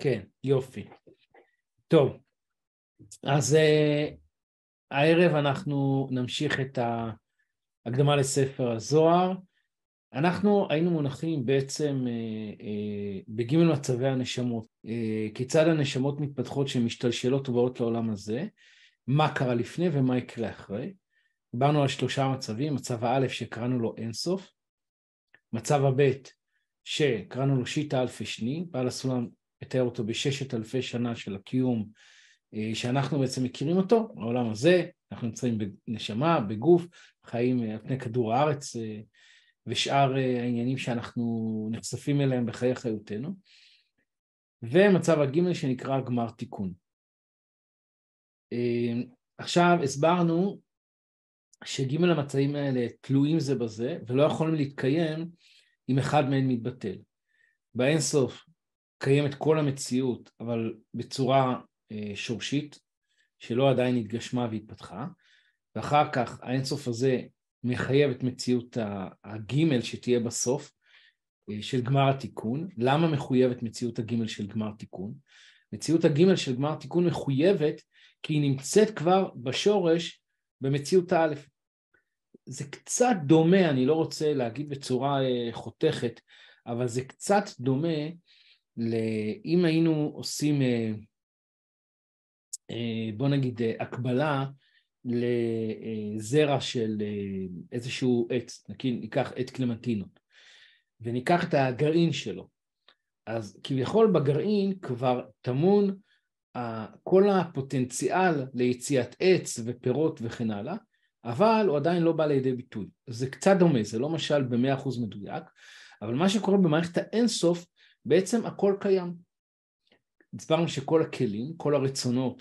כן, יופי. טוב, אז הערב אנחנו נמשיך את ההקדמה לספר הזוהר. אנחנו היינו מונחים בעצם בג' מצבי הנשמות, כיצד הנשמות מתפתחות שמשתלשלות ובאות לעולם הזה, מה קרה לפני ומה יקרה אחרי. דיברנו על 3 מצבים, מצב הא' שקראנו לו אינסוף, מצב הב' שקראנו לו שיטה אלפי שני, בעל הסולם מתאר אותו ב6,000 שנה של הקיום שאנחנו בעצם מכירים אותו, העולם הזה, אנחנו נמצאים בנשמה, בגוף, חיים על פני כדור הארץ ושאר העניינים שאנחנו נחשפים אליהם בחיי חיותנו, ומצב הג' שנקרא גמר תיקון. עכשיו הסברנו שג' המצבים האלה תלויים זה בזה ולא יכולים להתקיים אם אחד מהם מתבטל. באינסוף קיימת כל המציאות אבל בצורה שורשית שלא עדיין התגשמה והתפתחה, ואחר כך האינסוף הזה מחייב את מציאות הגימל שתהיה בסוף של גמר התיקון. למה מחויבת מציאות הגימל של גמר תיקון? מציאות הגימל של גמר תיקון מחויבת כי היא נמצאת כבר בשורש במציאות האלף. זה קצת דומה, אני לא רוצה להגיד בצורה חותכת, אבל זה קצת דומה אם היינו עושים, בוא נגיד, הקבלה לזרע של איזשהו עץ, ניקח עץ קלמנטינות, וניקח את הגרעין שלו. אז כביכול בגרעין כבר טמון כל הפוטנציאל ליציאת עץ ופירות וכן הלאה, אבל הוא עדיין לא בא לידי ביטוי. זה קצת דומה, זה לא משל ב100% מדויק, אבל מה שקורה במערכת האינסוף, בעצם הכל קיים. הסברנו שכל הכלים, כל הרצונות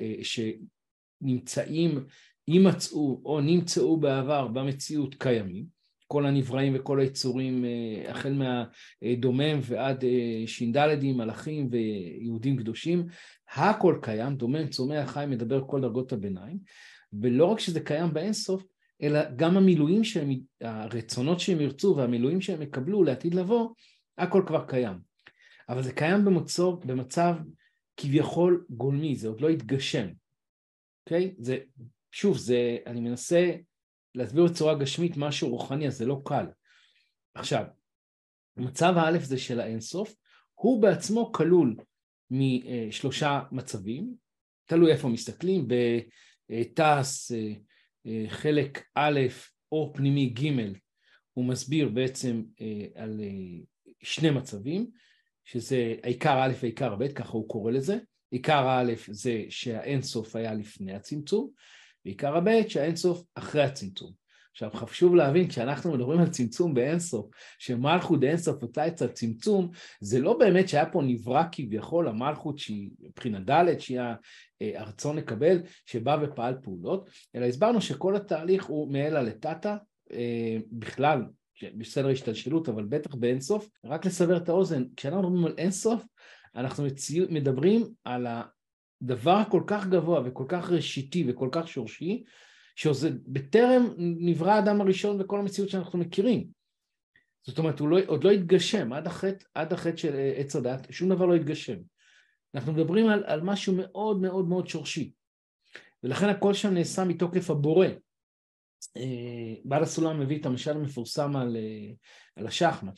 שנמצאים, יימצאו או נמצאו בעבר במציאות קיימים, כל הנבראים וכל היצורים, החל מהדומם ועד שינדלדים, מלאכים ויהודים קדושים, הכל קיים, דומם, צומח, חי, מדבר כל דרגות הביניים, ולא רק שזה קיים באינסוף, אלא גם המילואים שהם, הרצונות שהם ירצו והמילואים שהם יקבלו לעתיד לבוא, הכל כבר קיים. אבל זה קיים במצב כביכול גולמי, זה עוד לא התגשם. אוקיי? זה, שוב, אני מנסה להסביר בצורה גשמית משהו רוחני, אז זה לא קל. עכשיו, מצב האלף זה של האינסוף, הוא בעצמו כלול מ3 מצבים, תלוי איפה מסתכלים, בתעש חלק א' או פנימי ג' הוא מסביר בעצם על 2 מצבים, שזה העיקר א' ועיקר ב', ככה הוא קורא לזה. עיקר א' זה שהאינסוף היה לפני הצמצום, ועיקר הב' שהאינסוף אחרי הצמצום. עכשיו חשוב להבין, כשאנחנו מדברים על צמצום באינסוף, שמלכות אינסוף אותה אצל צמצום, זה לא באמת שהיה פה נברא כביכול המלכות שהיא מבחינה ד' שהיא הרצון לקבל, שבא ופעל פעולות, אלא הסברנו שכל התהליך הוא מאלה לתתה, בכלל, בסדר השתלשלות, אבל בטח באינסוף. רק לסבר את האוזן, כשאנחנו מדברים על אינסוף, אנחנו מדברים על הדבר הכל כך גבוה וכל כך ראשיתי וכל כך שורשי, שזה בטרם נברא האדם הראשון וכל המציאות שאנחנו מכירים. זאת אומרת, הוא עוד לא התגשם, עד החטא של עץ הדת, שום דבר לא התגשם. אנחנו מדברים על משהו מאוד מאוד מאוד שורשי, ולכן הכל שם נעשה מתוקף הבורא. בעל הסולם מביא את המשל המפורסם על השחמט,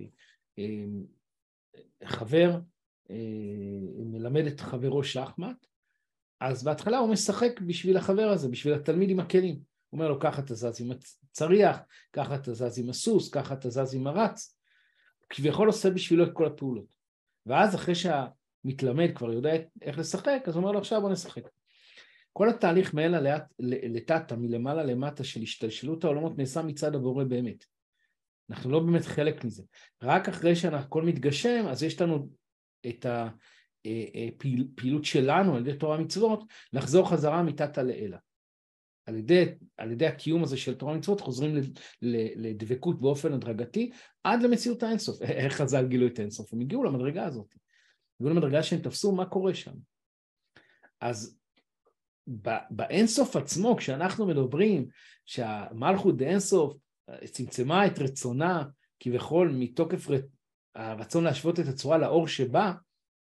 שחבר מלמד את חברו שחמט, אז בהתחלה הוא משחק בשביל החבר הזה, בשביל התלמיד עם הכלים. הוא אומר לו, ככה אתה זז עם הצריח, ככה אתה זז עם הסוס, ככה אתה זז עם הרץ, כביכול עושה בשבילו את כל הפעולות. ואז אחרי שהמתלמד כבר יודע איך לשחק, אז הוא אומר לו, עכשיו בוא נשחק. כל התהליך מאלה לתתה, מלמעלה למטה של השתלשלות העולמות, נעשה מצד הבורא באמת. אנחנו לא באמת חלק מזה. רק אחרי שהכל מתגשם, אז יש לנו את הפעילות שלנו, על ידי תורה מצוות, לחזור חזרה מתתה לאלה. על ידי הקיום הזה של תורה מצוות, חוזרים לדבקות באופן הדרגתי, עד למציאות האינסוף. איך חז"ל גילו את האינסוף? הם הגיעו למדרגה הזאת. הגיעו למדרגה שהם תפסו מה קורה שם. אז באינסוף עצמו, כשאנחנו מדברים שהמלכות באינסוף צמצמה את רצונה, כביכול מתוקף הרצון להשוות את הצורה לאור שבה,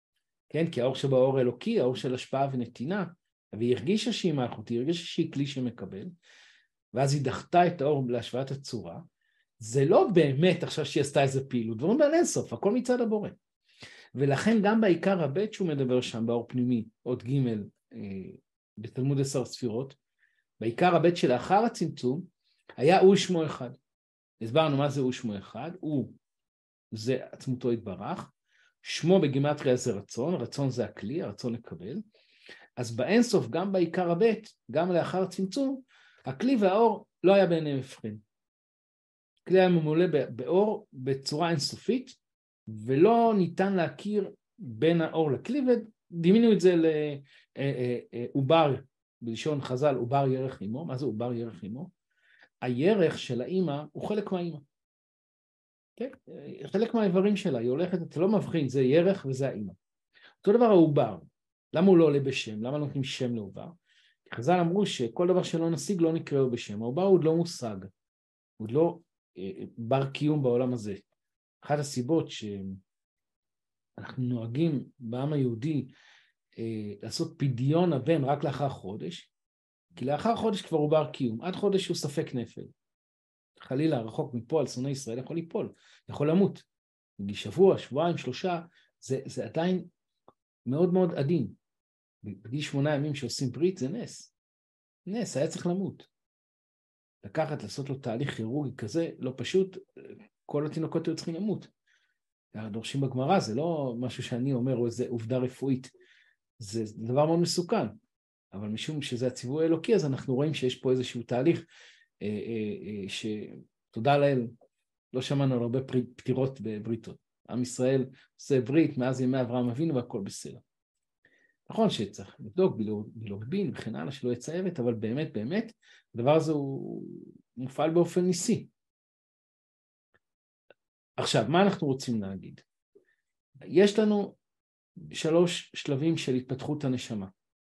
כן? כי האור שבאור אלוקי, האור של השפעה ונתינה, והיא הרגישה שהיא מלכות, היא הרגישה שהיא כלי שמקבל, ואז היא דחתה את האור להשוואת הצורה. זה לא באמת עכשיו שהיא עשתה איזה פעילות, דברים בעל אינסוף, הכל מצד הבורא. ולכן גם בעיקר הבית שהוא מדבר שם, באור פנימי, עוד ג' בתלמוד 10 ספירות, בעיקר הבית שלאחר הצמצום, היה הוא שמו אחד. הסברנו מה זה הוא שמו אחד, הוא זה עצמותו התברך, שמו בגימטריה זה רצון, רצון זה הכלי, הרצון לקבל, אז באינסוף גם בעיקר הבית, גם לאחר הצמצום, הכלי והאור לא היה ביניהם הבחין. הכלי היה ממולא באור בצורה אינסופית, ולא ניתן להכיר בין האור לכלי, ודימינו את זה לעובר, בלשון חז"ל, עובר ירך אמו. מה זה עובר ירך אמו? הירך של האמא הוא חלק מהאמא. כן? חלק מהאיברים שלה, היא הולכת, אתה לא מבחין, זה ירך וזה האמא. אותו דבר העובר, למה הוא לא עולה בשם? למה לא נותנים שם לעובר? חז"ל אמרו שכל דבר שלא נשיג לא נקראו בשם, העובר הוא עוד לא מושג, הוא עוד לא בר קיום בעולם הזה. אחת הסיבות שאנחנו נוהגים בעם היהודי לעשות פדיון הבן רק לאחר חודש, כי לאחר חודש כבר הוא בר קיום, עד חודש הוא ספק נפל. חלילה רחוק מפה על שונאי ישראל יכול ליפול, יכול למות. שבוע, שבועיים, 3, זה עדיין מאוד מאוד עדין. בגיל 8 ימים שעושים ברית זה נס. נס, היה צריך למות. לקחת, לעשות לו תהליך כירורגי כזה, לא פשוט, כל התינוקות היו צריכים למות. דורשים בגמרא, זה לא משהו שאני אומר, או איזה עובדה רפואית. זה דבר מאוד מסוכן. אבל משום שזה הציווי האלוקי, אז אנחנו רואים שיש פה איזשהו תהליך, שתודה לאל, לא שמענו על הרבה פטירות בבריתות. עם ישראל עושה ברית מאז ימי אברהם אבינו והכל בסדר. נכון שצריך לבדוק בילוגבין וכן הלאה שלא יצייבת, אבל באמת, באמת, הדבר הזה הוא מופעל באופן ניסי. עכשיו, מה אנחנו רוצים להגיד? יש לנו 3 שלבים של התפתחות הנשמה.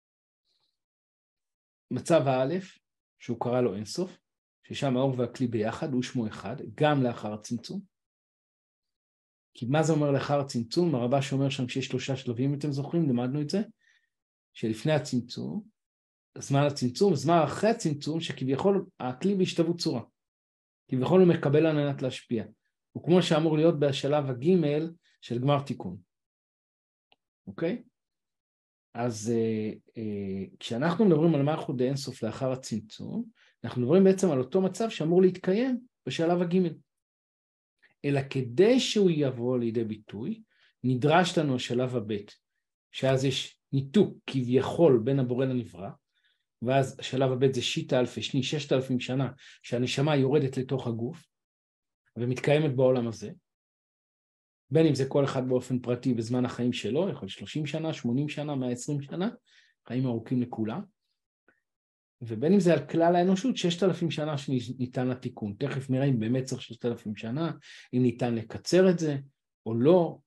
מצב האלף, שהוא קרא לו אינסוף, ששם האור והכלי ביחד, הוא שמו אחד, גם לאחר הצמצום. כי מה זה אומר לאחר הצמצום? הרבה שאומר שם שיש 3 שלבים, אתם זוכרים, למדנו את זה, שלפני הצמצום, זמן הצמצום, זמן אחרי הצמצום, שכביכול הכלי בהשתוות צורה. כביכול הוא מקבל על מנת להשפיע. הוא כמו שאמור להיות בשלב הג' של גמר תיקון. אוקיי? אז כשאנחנו מדברים על מלכות דאינסוף לאחר הצמצום, אנחנו מדברים בעצם על אותו מצב שאמור להתקיים בשלב הג'. אלא כדי שהוא יבוא לידי ביטוי, נדרש לנו השלב הבית, שאז יש ניתוק כביכול בין הבורא לנברא, ואז השלב הבית זה שיטה אלפי שני, 6,000 שנה, שהנשמה יורדת לתוך הגוף, ומתקיימת בעולם הזה, בין אם זה כל אחד באופן פרטי בזמן החיים שלו, יכול 30 שנה, 80 שנה, 120 שנה, חיים ארוכים לכולם, ובין אם זה על כלל האנושות, 6,000 שנה שניתן לתיקון. תכף נראה אם באמת צריך 6,000 שנה, אם ניתן לקצר את זה או לא,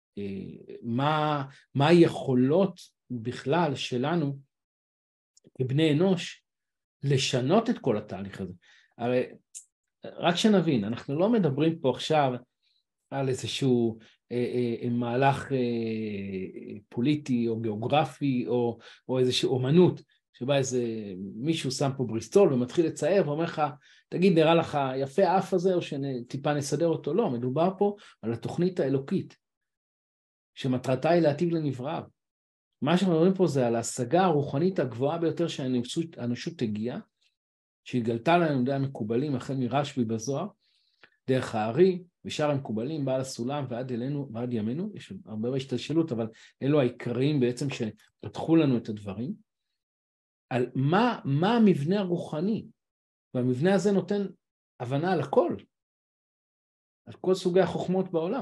מה היכולות בכלל שלנו כבני אנוש לשנות את כל התהליך הזה. הרי רק שנבין, אנחנו לא מדברים פה עכשיו על איזשהו מהלך פוליטי או גיאוגרפי או איזושהי אומנות, שבה איזה מישהו שם פה בריסטול ומתחיל לצייר ואומר לך, תגיד, נראה לך יפה האף הזה או שטיפה נסדר אותו? לא, מדובר פה על התוכנית האלוקית, שמטרתה היא להטיב לנבראיו. מה שאנחנו מדברים פה זה על ההשגה הרוחנית הגבוהה ביותר שהאנושות תגיע, שהתגלתה לנו די המקובלים החל מרשב"י בזוהר, דרך הארי ושאר המקובלים, בעל הסולם ועד אלינו ועד ימינו, יש הרבה השתלשלות, אבל אלו העיקריים בעצם שפתחו לנו את הדברים, על מה המבנה הרוחני, והמבנה הזה נותן הבנה על הכל, על כל סוגי החוכמות בעולם.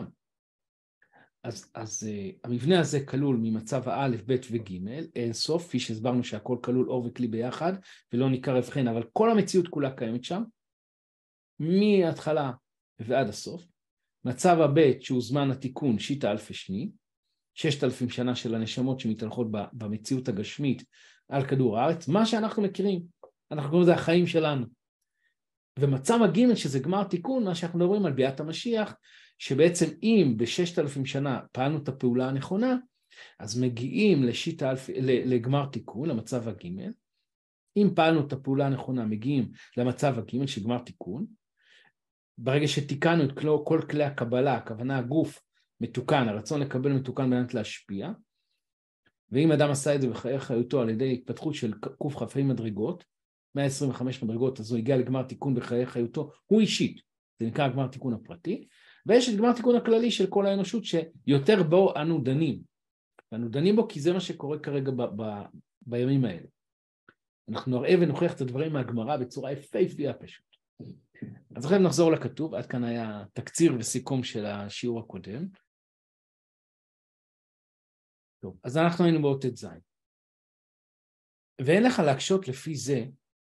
אז המבנה הזה כלול ממצב האלף, ב' וג', אין סוף, כפי שהסברנו שהכל כלול אור וכלי ביחד, ולא ניכר הבחין, אבל כל המציאות כולה קיימת שם, מההתחלה ועד הסוף. מצב הב' שהוא זמן התיקון, שיטה אלפי שני, 6,000 שנה של הנשמות שמתהלכות במציאות הגשמית על כדור הארץ, מה שאנחנו מכירים, אנחנו קוראים לזה החיים שלנו. ומצב הג' שזה גמר תיקון, מה שאנחנו מדברים על ביאת המשיח, שבעצם אם ב6,000 שנה פעלנו את הפעולה הנכונה, אז מגיעים לגמר תיקון, למצב הג'. אם פעלנו את הפעולה הנכונה, מגיעים למצב הג' של גמר תיקון. ברגע שתיקנו את כל כלי הקבלה, הכוונה הגוף מתוקן, הרצון לקבל מתוקן בעניין להשפיע, ואם אדם עשה את זה בחיי חיותו על ידי התפתחות של קכ"ה מדרגות, 125 מדרגות, אז הוא הגיע לגמר תיקון בחיי חיותו, הוא אישית, זה נקרא גמר תיקון הפרטי, ויש את גמר תיקון הכללי של כל האנושות שיותר בו אנו דנים. ואנו דנים בו כי זה מה שקורה כרגע בימים האלה. אנחנו נראה ונוכיח את הדברים מהגמרא בצורה יפהפייה פשוט. אז עכשיו נחזור לכתוב, עד כאן היה תקציר וסיכום של השיעור הקודם. טוב, אז אנחנו היינו באות ט"ז. ואין לך להקשות לפי זה,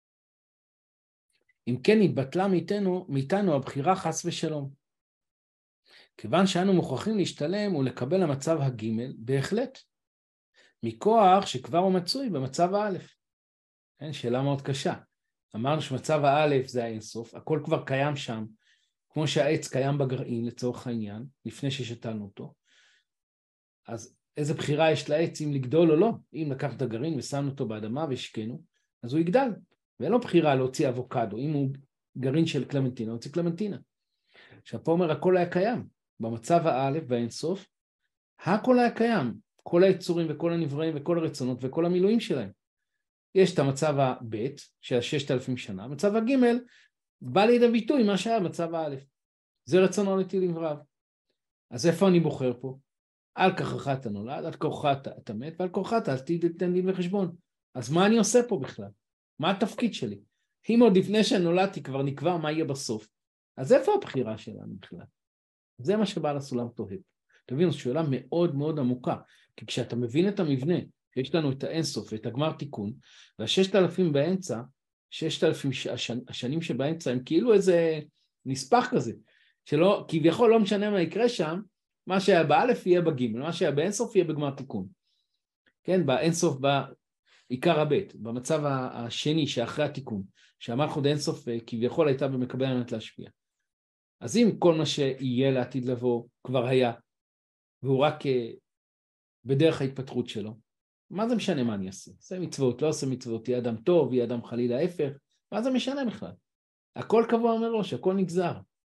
אם כן התבטלה מאיתנו הבחירה חס ושלום. כיוון שאנו מוכרחים להשתלם ולקבל המצב הג' בהחלט, מכוח שכבר הוא מצוי במצב האלף. שאלה מאוד קשה. אמרנו שמצב האלף זה האינסוף, הכל כבר קיים שם, כמו שהעץ קיים בגרעין לצורך העניין, לפני ששתלנו אותו. אז איזה בחירה יש לעץ אם לגדול או לא? אם לקח את הגרעין ושמנו אותו באדמה והשקנו, אז הוא יגדל. ואין לו בחירה להוציא אבוקדו, אם הוא גרעין של קלמנטינה, הוא יוציא קלמנטינה. עכשיו פה אומר, הכל היה קיים. במצב האלף והאינסוף, הכל היה קיים. כל היצורים וכל הנבראים וכל הרצונות וכל המילואים שלהם. יש את המצב הבית של 6,000 שנה, מצב הג' בא לידי ביטוי מה שהיה במצב האלף. זה רצון עולתי לנבריו. אז איפה אני בוחר פה? על כוחך אתה נולד, על כוחך אתה מת, ועל כוחך אתה תיתן דין וחשבון. אז מה אני עושה פה בכלל? מה התפקיד שלי? אם עוד לפני שנולדתי כבר נקבע מה יהיה בסוף, אז איפה הבחירה שלנו בכלל? זה מה שבעל הסולם תוהה. תבינו, זו שאלה מאוד מאוד עמוקה, כי כשאתה מבין את המבנה, יש לנו את האינסוף ואת הגמר תיקון, וה6,000 באמצע, 6,000 השנים שבאמצע הם כאילו איזה נספח כזה, שלא, כביכול לא משנה מה יקרה שם, מה שהיה באלף יהיה בג', מה שהיה באינסוף יהיה בגמר תיקון. כן, באינסוף בעיקר הבית, במצב השני שאחרי התיקון, שהמלכות אינסוף כביכול הייתה במקבל האמת להשפיע. אז אם כל מה שיהיה לעתיד לבוא כבר היה, והוא רק בדרך ההתפתחות שלו, מה זה משנה מה אני אעשה? עושה מצוות, לא עושה מצוות, יהיה אדם טוב, יהיה אדם חלילה ההפך, מה זה משנה בכלל? הכל קבוע מראש, הכל נגזר.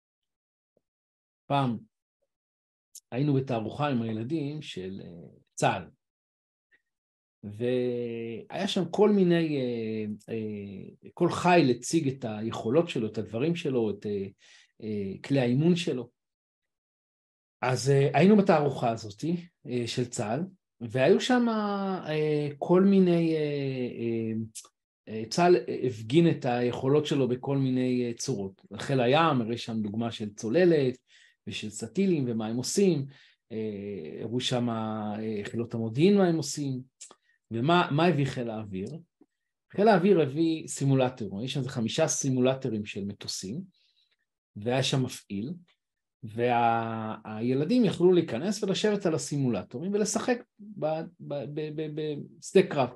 פעם היינו בתערוכה עם הילדים של צה"ל, והיה שם כל מיני, כל חיל הציג את היכולות שלו, את הדברים שלו, את כלי האימון שלו. אז היינו בתערוכה הזאת של צה"ל, והיו שם כל מיני, צה"ל הפגין את היכולות שלו בכל מיני צורות. חיל הים, הרי שם דוגמה של צוללת ושל סטילים ומה הם עושים, הראו שם חילות המודיעין מה הם עושים, ומה הביא חיל האוויר? חיל האוויר הביא סימולטור, יש שם 5 סימולטורים של מטוסים, והיה שם מפעיל, והילדים יכלו להיכנס ולשבת על הסימולטורים ולשחק בשדה קרב.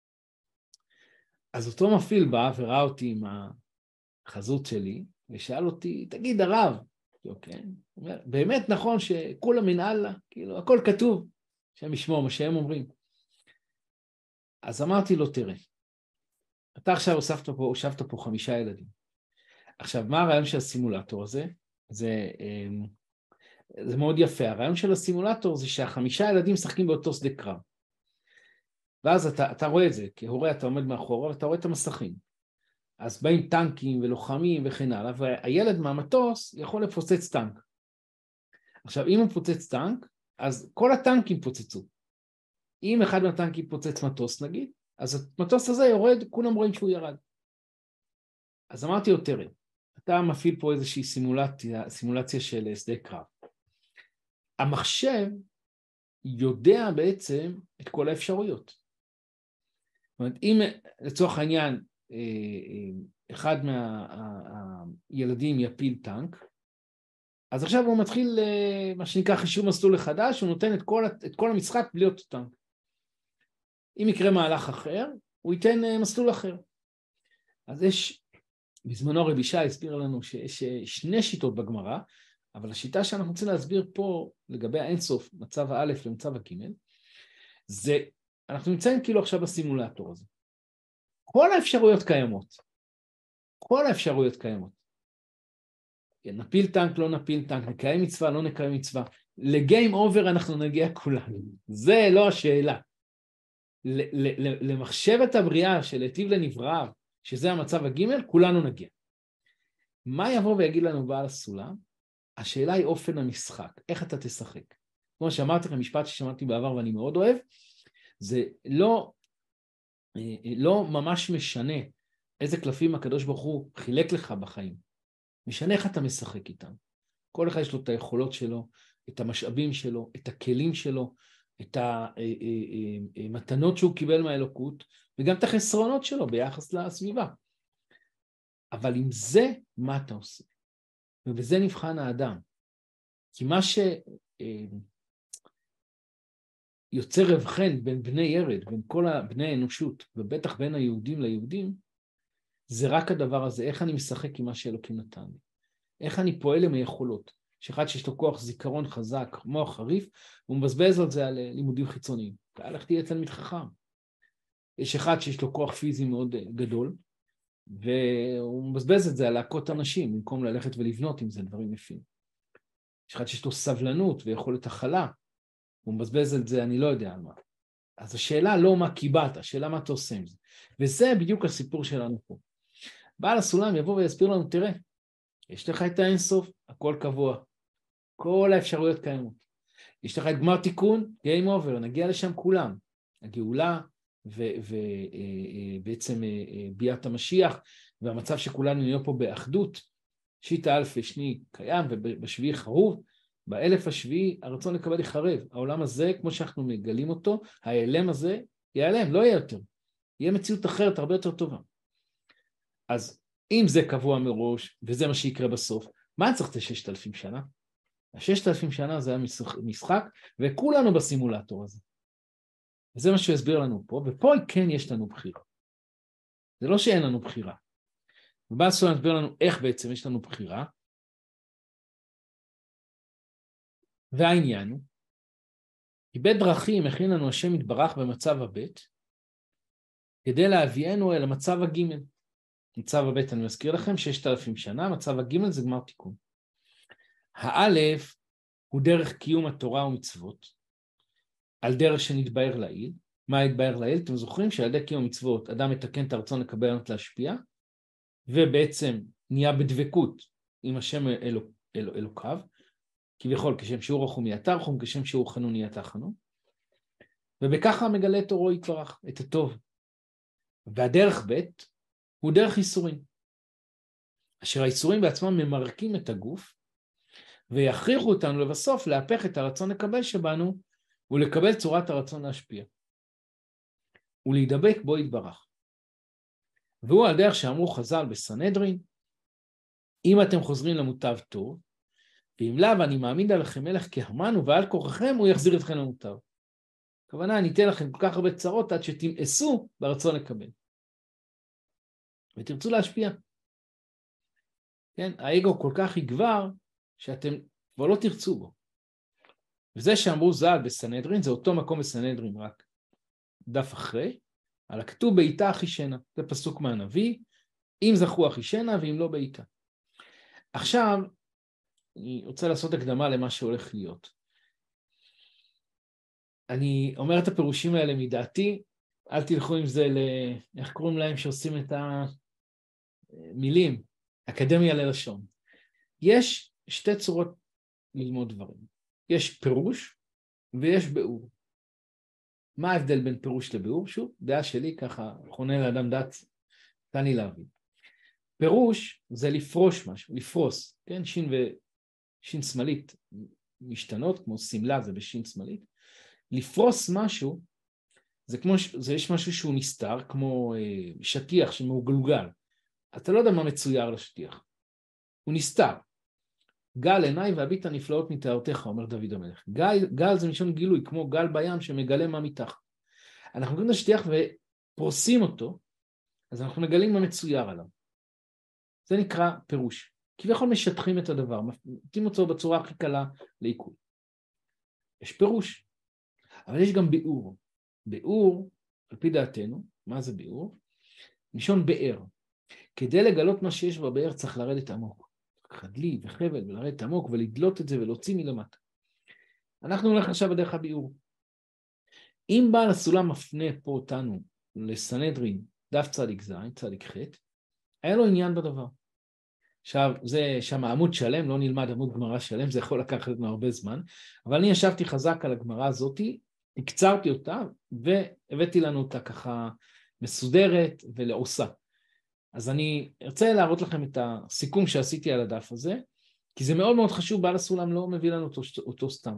אז אותו מפעיל בא וראה אותי עם החזות שלי, ושאל אותי, תגיד הרב, אוקיי, באמת נכון שכולם מן אללה, כאילו הכל כתוב, שהם ישמעו מה שהם אומרים. אז אמרתי לו, תראה, אתה עכשיו הושבת פה 5 ילדים. עכשיו, מה הרעיון של הסימולטור הזה? זה מאוד יפה. הרעיון של הסימולטור זה שה5 ילדים משחקים באותו שדה קרב. ואז אתה רואה את זה, כהורה אתה עומד מאחורה ואתה רואה את המסכים. אז באים טנקים ולוחמים וכן הלאה, והילד מהמטוס יכול לפוצץ טנק. עכשיו, אם הוא פוצץ טנק, אז כל הטנקים פוצצו. אם אחד מהטנקים פוצץ מטוס, נגיד, אז המטוס הזה יורד, כולם רואים שהוא ירד. אז אמרתי לו, תראה, אתה מפעיל פה איזושהי סימולציה של שדה קרב. המחשב יודע בעצם את כל האפשרויות. זאת אומרת, אם לצורך העניין, אחד מהילדים יפיל טנק, אז עכשיו הוא מתחיל מה שנקרא חישוב מסלול לחדש, הוא נותן את כל המשחק בלי אותו טנק. אם יקרה מהלך אחר, הוא ייתן מסלול אחר. אז יש, בזמנו רבי ישי הסביר לנו שיש 2 שיטות בגמרא, אבל השיטה שאנחנו רוצים להסביר פה לגבי האינסוף, מצב האלף למצב הג', אנחנו נמצאים כאילו עכשיו בסימולטור הזה. כל האפשרויות קיימות. כל האפשרויות קיימות. נפיל טנק, לא נפיל טנק, נקיים מצווה, לא נקיים מצווה. לגיים אובר אנחנו נגיע כולנו. זה לא השאלה. למחשבת הבריאה של היטיב לנבראיו, שזה המצב הג', כולנו נגיע. מה יבוא ויגיד לנו בעל הסולם? השאלה היא אופן המשחק, איך אתה תשחק. כמו שאמרתי לכם, משפט ששמעתי בעבר ואני מאוד אוהב, זה לא ממש משנה איזה קלפים הקדוש ברוך הוא חילק לך בחיים. משנה איך אתה משחק איתם. כל אחד יש לו את היכולות שלו, את המשאבים שלו, את הכלים שלו, את המתנות שהוא קיבל מהאלוקות, וגם את החסרונות שלו ביחס לסביבה. אבל עם זה, מה אתה עושה? ובזה נבחן האדם. כי מה שיוצר רווחן בין בני ירד, בין כל בני האנושות, ובטח בין היהודים ליהודים, זה רק הדבר הזה, איך אני משחק עם מה שאלוקים נתן לי. איך אני פועל עם היכולות. שאחד שיש לו כוח זיכרון חזק, מוח חריף, הוא מבזבז על זה על לימודים חיצוניים. תהלך תהיה תלמיד חכם. יש אחד שיש לו כוח פיזי מאוד גדול, והוא מבזבז את זה על להכות אנשים, במקום ללכת ולבנות עם זה דברים יפים. יש אחד שיש לו סבלנות ויכולת הכלה, הוא מבזבז את זה, אני לא יודע על מה. אז השאלה לא מה קיבלת, השאלה מה אתה עושה עם זה. וזה בדיוק הסיפור שלנו פה. בעל הסולם יבוא ויסביר לנו, תראה, יש לך את האינסוף, הכל קבוע. כל האפשרויות קיימות. יש לך את גמר תיקון, game over, נגיע לשם כולם. הגאולה ובעצם ביאת המשיח, והמצב שכולנו נהיה פה באחדות, שיטה אלף ושני קיים, ובשביעי חרוב, באלף השביעי הרצון לקבל יחרב. העולם הזה, כמו שאנחנו מגלים אותו, ההיעלם הזה ייעלם, לא יהיה יותר. יהיה מציאות אחרת, הרבה יותר טובה. אז אם זה קבוע מראש, וזה מה שיקרה בסוף, מה צריך את 6,000 שנה? 6,000 שנה זה היה משחק, וכולנו בסימולטור הזה. וזה מה שהוא הסביר לנו פה, ופה כן יש לנו בחירה. זה לא שאין לנו בחירה. ובא הסולם הסביר לנו איך בעצם יש לנו בחירה, והעניין הוא, כי בית דרכים הכין לנו השם יתברך במצב הבית, כדי להביאנו אל המצב הגימל. מצב הבית, אני מזכיר לכם, 6,000 שנה, מצב הגימל זה גמר תיקון. האלף הוא דרך קיום התורה ומצוות, על דרך שנתבהר לעיל. מה יתבהר לעיל? אתם זוכרים שעל ידי קיום המצוות, אדם מתקן את הרצון לקבל ענות להשפיע, ובעצם נהיה בדבקות עם השם אלוקיו, כביכול כשם שהוא רחום יהיה אתה רחום, כשם שהוא חנון יהיה אתה חנון, ובככה מגלה את אורו יתברך, את הטוב. והדרך בית הוא דרך איסורים, אשר האיסורים בעצמם ממרקים את הגוף, ויכריחו אותנו לבסוף להפך את הרצון לקבל שבנו, ולקבל צורת הרצון להשפיע, ולהידבק בו יתברך. והוא על דרך שאמרו חז"ל בסנהדרין, אם אתם חוזרים למוטב טוב, ואם לאו אני מעמיד עליכם מלך כהמן, ובעל כוחכם הוא יחזיר אתכם למוטב. הכוונה, אני אתן לכם כל כך הרבה צרות עד שתמאסו ברצון לקבל. ותרצו להשפיע. כן, האגו כל כך יגבר, שאתם כבר לא תרצו בו. וזה שאמרו ז"ל בסנהדרין, זה אותו מקום בסנהדרין, רק דף אחרי, על הכתוב בעיתה אחישנה. זה פסוק מהנביא, אם זכו אחישנה ואם לא בעיתה. עכשיו, אני רוצה לעשות הקדמה למה שהולך להיות. אני אומר את הפירושים האלה מדעתי, אל תלכו עם זה איך קוראים להם שעושים את המילים, אקדמיה ללשון. יש שתי צורות ללמוד דברים. יש פירוש ויש ביאור. מה ההבדל בין פירוש לביאור? שוב, דעה שלי ככה, חונה לאדם דעת, תן לי להבין. פירוש זה לפרוש משהו, לפרוס, כן? שין שמאלית משתנות, כמו סמלה זה בשין שמאלית. לפרוס משהו, יש משהו שהוא נסתר, כמו שטיח שמגולגל. אתה לא יודע מה מצויר לשטיח. הוא נסתר. גל עיניי והביט הנפלאות מתארתך, אומר דוד המלך. גל זה מלשון גילוי, כמו גל בים שמגלה מה מתחת. אנחנו קוראים לשטיח ופורסים אותו, אז אנחנו מגלים מה מצויר עליו. זה נקרא פירוש. כביכול משטחים את הדבר, מתאים אותו בצורה הכי קלה לעיכול. יש פירוש, אבל יש גם ביאור. ביאור, על פי דעתנו, מה זה ביאור? מלשון באר. כדי לגלות מה שיש בבאר צריך לרדת עמוק. חדלי וחבל ולרדת עמוק ולדלות את זה ולהוציא מלמטה. אנחנו הולך עכשיו בדרך הביאור. אם בעל הסולם מפנה פה אותנו לסנהדרין, דף צדיק ז', צדיק ח', היה לו עניין בדבר. עכשיו, זה שם עמוד שלם, לא נלמד עמוד גמרא שלם, זה יכול לקחת לנו הרבה זמן, אבל אני ישבתי חזק על הגמרא הזאת, הקצרתי אותה, והבאתי לנו אותה ככה מסודרת ולעושה. אז אני ארצה להראות לכם את הסיכום שעשיתי על הדף הזה, כי זה מאוד מאוד חשוב, בעל הסולם לא מביא לנו אותו סתם.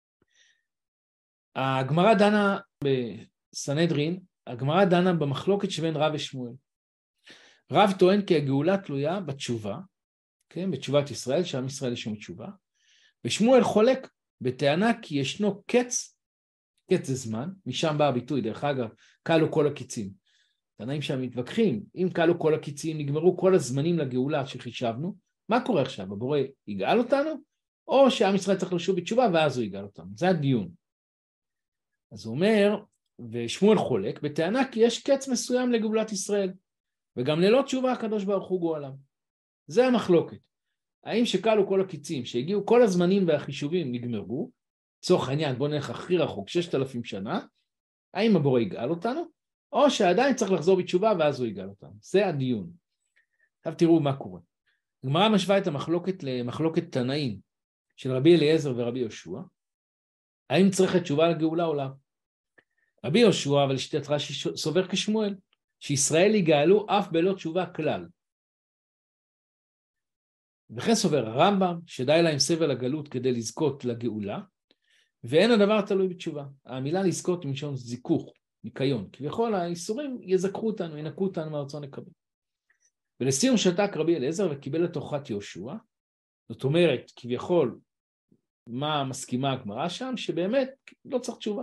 הגמרא דנה בסנהדרין, הגמרא דנה במחלוקת שבין רב ושמואל. רב טוען כי הגאולה תלויה בתשובה, כן? בתשובת ישראל, שעם ישראל יש שם תשובה, ושמואל חולק בטענה כי ישנו קץ זה זמן, משם בא הביטוי, דרך אגב, קלו כל הקיצים. תנאים שם מתווכחים, אם קלו כל הקיצים, נגמרו כל הזמנים לגאולה שחישבנו, מה קורה עכשיו? הבורא יגאל אותנו, או שעם ישראל צריך לשוב בתשובה, ואז הוא יגאל אותנו. זה הדיון. אז הוא אומר, ושמואל חולק, בטענה כי יש קץ מסוים לגאולת ישראל, וגם ללא תשובה הקדוש ברוך הוא גואלם. זה המחלוקת. האם שקלו כל הקיצים, שהגיעו כל הזמנים והחישובים נגמרו, צורך העניין, בוא נלך הכי רחוק, 6,000 שנה, האם הבורא יגאל אותנו, או שעדיין צריך לחזור בתשובה ואז הוא יגאל אותנו. זה הדיון. עכשיו תראו מה קורה. הגמרא משווה את המחלוקת למחלוקת תנאים של רבי אליעזר ורבי יהושע, האם צריך תשובה לגאולה או לא? רבי יהושע, אבל לשיטת רש"י סובר כשמואל, שישראל יגאלו אף בלא תשובה כלל. וכן סובר הרמב"ם, שדי להם סבל הגלות כדי לזכות לגאולה, ואין הדבר תלוי בתשובה. המילה לזכות היא מלשון זיכוך, ניקיון. כביכול האיסורים יזכחו אותנו, ינקו אותנו מהרצון לקבל. ולסיום שתק רבי אליעזר וקיבל את הוכחת יהושע, זאת אומרת, כביכול, מה מסכימה הגמרא שם? שבאמת לא צריך תשובה.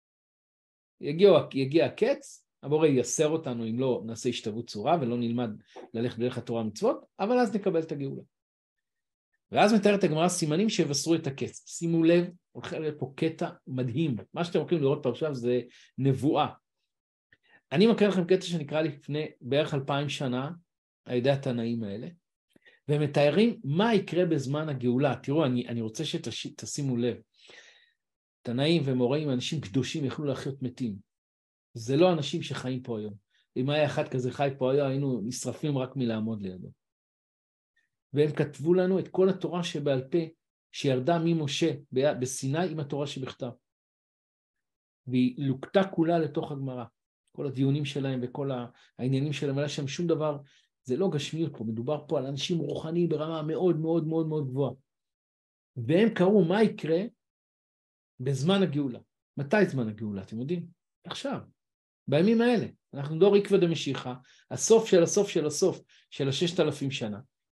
יגיע הקץ, הבורא ייסר אותנו אם לא נעשה השתוות צורה ולא נלמד ללכת בדרך התורה ומצוות, אבל אז נקבל את הגאולה. ואז מתארת הגמרא סימנים שיבשרו את הקץ. שימו לב, הולך להיות פה קטע מדהים. מה שאתם הולכים לראות פה עכשיו זה נבואה. אני מקריא לכם קטע שנקרא לפני בערך 2000 שנה, על ידי התנאים האלה, והם מתארים מה יקרה בזמן הגאולה. תראו, אני רוצה שתשימו לב. תנאים ומוראים, אנשים קדושים יכלו לחיות מתים. זה לא אנשים שחיים פה היום. אם היה אחד כזה חי פה היום, היינו נשרפים רק מלעמוד לידו. והם כתבו לנו את כל התורה שבעל פה, שירדה ממשה בסיני עם התורה שבכתב. והיא לוקטה כולה לתוך הגמרא. כל הדיונים שלהם וכל העניינים שלהם, היה שם שום דבר, זה לא גשמיות פה, מדובר פה על אנשים רוחניים ברמה מאוד מאוד מאוד מאוד גבוהה. והם קראו מה יקרה בזמן הגאולה. מתי זמן הגאולה? אתם יודעים? עכשיו, בימים האלה. אנחנו דור עקבא דמשיחא, הסוף של הסוף של הסוף של 6,000 שנה.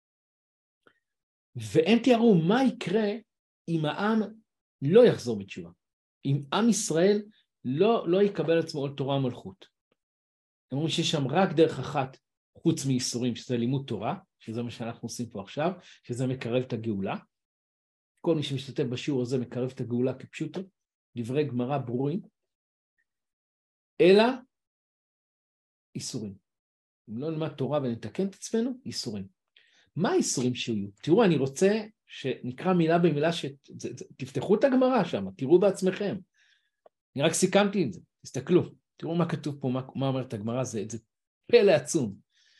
והם תיארו מה יקרה אם העם לא יחזור בתשובה. אם עם ישראל לא יקבל עצמו על תורה ומלכות. הם אומרים שיש שם רק דרך אחת חוץ מייסורים, שזה לימוד תורה, שזה מה שאנחנו עושים פה עכשיו, שזה מקרב את הגאולה. כל מי שמשתתף בשיעור הזה מקרב את הגאולה כפשוטו, דברי גמרא ברורים, אלא איסורים. אם לא נלמד תורה ונתקן את עצמנו, איסורים. מה האיסורים שיהיו? תראו, אני רוצה שנקרא מילה במילה, תפתחו את הגמרא שם, תראו בעצמכם. אני רק סיכמתי את זה, תסתכלו, תראו מה כתוב פה, מה אומרת הגמרא, זה פלא עצום.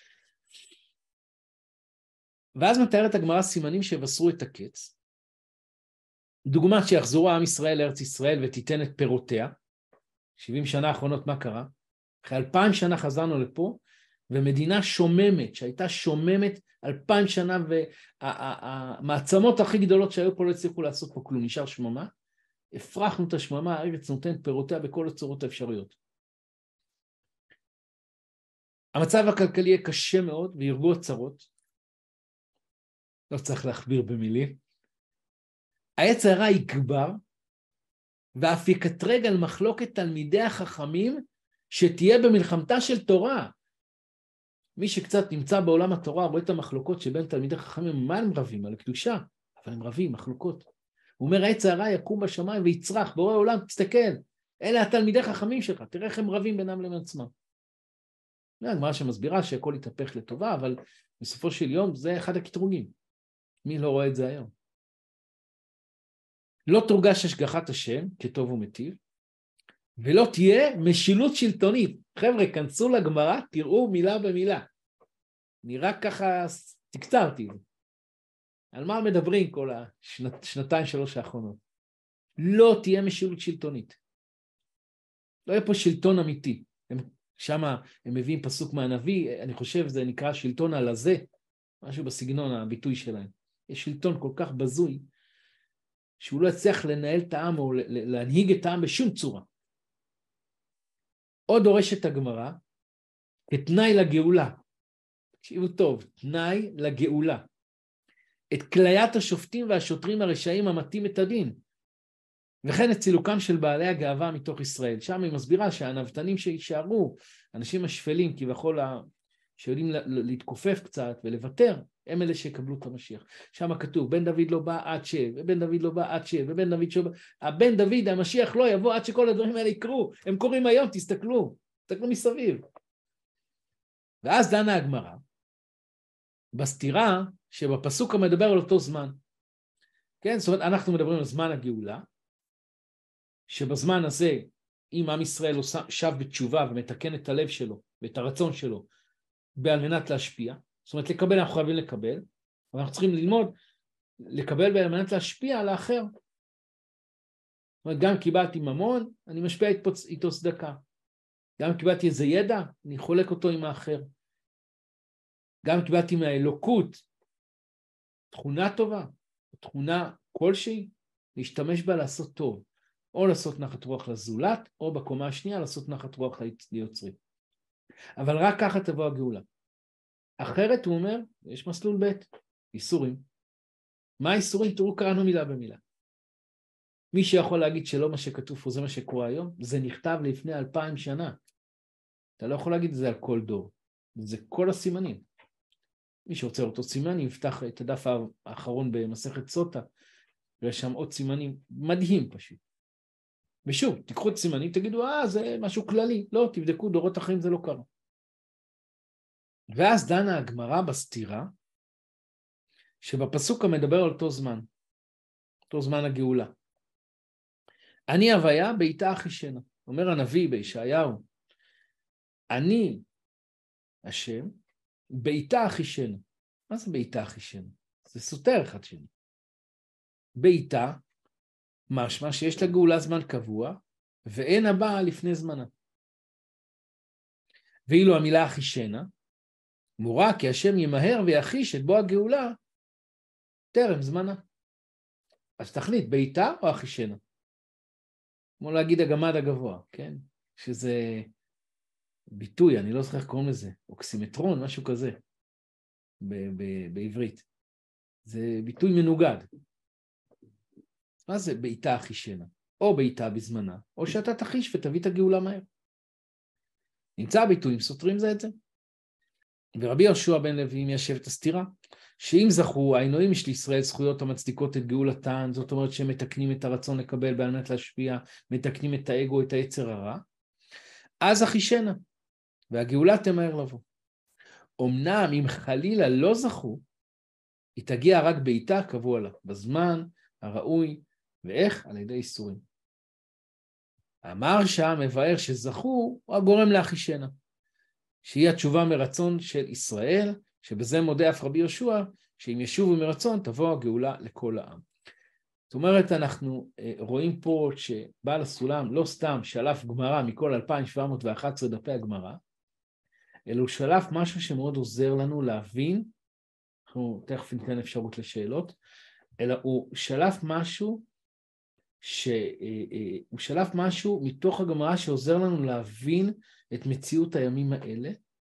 ואז מתארת הגמרא סימנים שיבשרו את הקץ. דוגמת שיחזרו עם ישראל לארץ ישראל ותיתן את פירותיה. 70 שנה האחרונות מה קרה? אחרי 2000 שנה חזרנו לפה, ומדינה שוממת, שהייתה שוממת 2000 שנה, והמעצמות הכי גדולות שהיו פה לא הצליחו לעשות פה כלום, נשאר שממה. הפרחנו את השממה, הארץ נותנת פירותיה בכל הצורות האפשריות. המצב הכלכלי יהיה קשה מאוד, וירבו הצרות. לא צריך להכביר במילים. העץ הרע יגבר, ואף יקטרג על מחלוקת תלמידי החכמים, שתהיה במלחמתה של תורה. מי שקצת נמצא בעולם התורה, רואה את המחלוקות שבין תלמידי חכמים, מה הם רבים? על הקדושה, אבל הם רבים, מחלוקות. הוא אומר, העץ הרע יקום בשמיים ויצרח, בורא העולם, תסתכל, אלה התלמידי חכמים שלך, תראה איך הם רבים בינם לבין עצמם. הגמרא שמסבירה שהכל יתהפך לטובה, אבל בסופו של יום זה אחד הקטרוגים. מי לא רואה את זה היום? לא תורגש השגחת השם כטוב ומיטיב, ולא תהיה משילות שלטונית. חבר'ה, כנסו לגמרא, תראו מילה במילה. אני רק ככה תקצרתי. על מה מדברים כל השנתיים שלוש האחרונות? לא תהיה משילות שלטונית. לא יהיה פה שלטון אמיתי. שם הם מביאים פסוק מהנביא, אני חושב זה נקרא שלטון על הזה, משהו בסגנון הביטוי שלהם. יש שלטון כל כך בזוי, שהוא לא יצליח לנהל את העם או להנהיג את העם בשום צורה. עוד דורשת הגמרא, כתנאי לגאולה. תקשיבו טוב, תנאי לגאולה. את כליית השופטים והשוטרים הרשעים המתים את הדין. וכן את צילוקם של בעלי הגאווה מתוך ישראל. שם היא מסבירה שהנבטנים שישארו, אנשים השפלים כביכול שיודעים להתכופף קצת ולוותר, הם אלה שיקבלו את המשיח. שם כתוב, בן דוד לא בא עד שב, ובן דוד לא בא עד שב, ובן דוד שבא, הבן דוד, המשיח לא יבוא עד שכל הדברים האלה יקרו. הם קוראים היום, תסתכלו מסביב. ואז דנה הגמרא, בסתירה שבפסוק המדבר על אותו זמן. כן, זאת אומרת, אנחנו מדברים על זמן הגאולה, שבזמן הזה, אם עם ישראל שב בתשובה ומתקן את הלב שלו ואת הרצון שלו, על מנת להשפיע, זאת אומרת, לקבל, אנחנו חייבים לקבל, אבל אנחנו צריכים ללמוד, לקבל על מנת להשפיע על האחר. זאת אומרת, גם קיבלתי ממון, אני משפיע איתו צדקה. גם קיבלתי איזה ידע, אני חולק אותו עם האחר. גם קיבלתי מהאלוקות תכונה טובה, תכונה כלשהי, להשתמש בה לעשות טוב, או לעשות נחת רוח לזולת, או בקומה השנייה לעשות נחת רוח ליוצרים. אבל רק ככה תבוא הגאולה. אחרת הוא אומר, יש מסלול ב', איסורים. מה האיסורים? תראו, קראנו מילה במילה. מי שיכול להגיד שלא מה שכתוב פה זה מה שקורה היום, זה נכתב לפני 2000 שנה. אתה לא יכול להגיד את זה על כל דור. זה כל הסימנים. מי שרוצה אותו סימן, יפתח את הדף האחרון במסכת סוטה, ויש שם עוד סימנים מדהים פשוט. ושוב, תיקחו את סימנים, תגידו, זה משהו כללי. לא, תבדקו, דורות אחרים זה לא קרה. ואז דנה הגמרא בסתירה, שבפסוק המדבר על אותו זמן הגאולה. אני הוויה בעיתה אחישנה. אומר הנביא בישעיהו, אני השם בעיתה אחישנה. מה זה בעיתה אחישנה? זה סותר אחד שני. בעיתה, משמע שיש לגאולה זמן קבוע, ואין הבאה לפני זמנה. ואילו המילה אחישנה, מורה כי השם ימהר ויחיש את בוא הגאולה, טרם זמנה. אז תחליט, בעיתה או אחישנה? כמו להגיד הגמד הגבוה, כן? שזה ביטוי, אני לא זוכר איך קוראים לזה, אוקסימטרון, משהו כזה, בעברית. זה ביטוי מנוגד. מה זה בעיתה אחישנה? או בעיתה בזמנה, או שאתה תחיש ותביא את הגאולה מהר. נמצא הביטויים, סותרים זה את זה. ורבי יהושע בן לוי מיישב את הסתירה, שאם זכו העינויים של ישראל זכויות המצדיקות את גאולתן, זאת אומרת שהם מתקנים את הרצון לקבל בעל מנת להשפיע, מתקנים את האגו, את היצר הרע, אז אחישנה, והגאולה תמהר לבוא. אמנם אם חלילה לא זכו, היא תגיע רק בעיתה קבוע לה, בזמן הראוי, ואיך? על ידי איסורים. אמר שם מבאר שזכו, הוא הגורם לאחישנה, שהיא התשובה מרצון של ישראל, שבזה מודה אף רבי יהושע, שאם ישובו מרצון תבוא הגאולה לכל העם. זאת אומרת, אנחנו רואים פה שבעל הסולם לא סתם שלף גמרא מכל 2711 דפי הגמרא, אלא הוא שלף משהו שמאוד עוזר לנו להבין, אנחנו תכף ניתן אפשרות לשאלות, אלא הוא שלף משהו מתוך הגמרא שעוזר לנו להבין את מציאות הימים האלה,